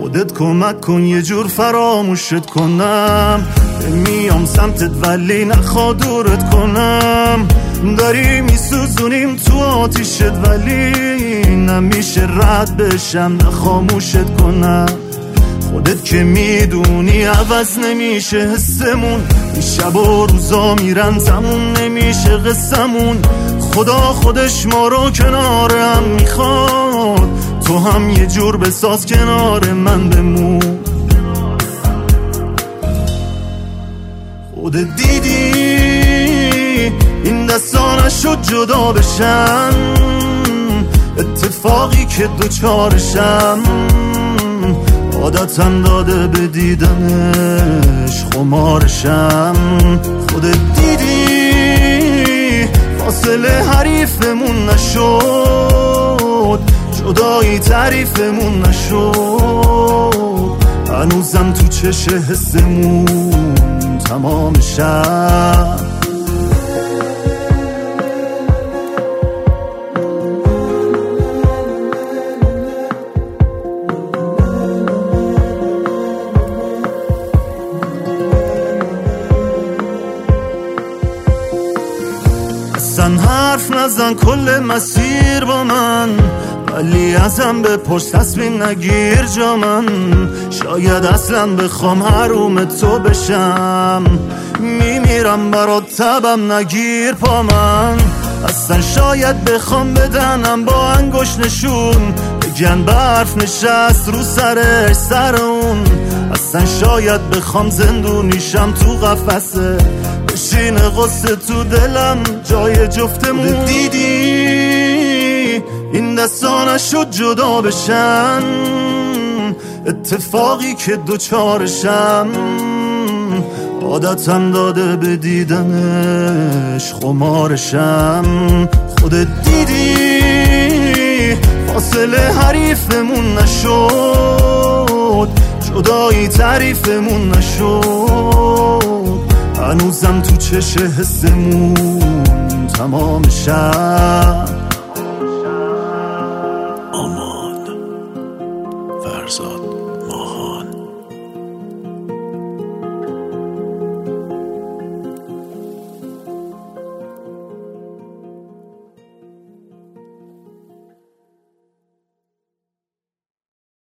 خودت کمک کن یه جور فراموشت کنم. میام سمتت ولی نخوا دورت کنم. داری میسوزونیم تو آتیشت ولی نمیشه رد بشم نه خاموشت کنم. خودت که میدونی عوض نمیشه حسمون. این شب و روزا میرن تموم نمیشه قصمون. خدا خودش ما رو کنار هم میخواد. تو هم یه جور بساز کنار من بمون. خودت دیدی این دستا نشد جدا بشن. اتفاقی که دوچارشم عادتم داده به دیدنش خمارشم. خودت دیدی فاصله حریفمون نشد. جدایی تعریفمون نشد. هنوزم تو چش حسمون تمام شب. اصلا حرف نزن کل مسیر با من. ولی ازم بپرس تصمیم نگیر جا من. شاید اصلا بخوام حروم تو بشم. میمیرم برات تبم نگیر پا من. اصلا شاید بخوام بدنم با انگشت نشون. بگن برف نشست رو سرش سر اون. اصلا شاید بخوام زندونیشم تو قفسه. بشینه غصه تو دلم جای جفتمون. دیدی این دستا نشد جدا بشن. اتفاقی که دوچارشم عادتم داده به دیدنش خمارشم. خودت دیدی فاصله حریفمون نشد. جدایی تعریفمون نشد. هنوزم تو چش حسمون تمام شب. آمان فرزاد.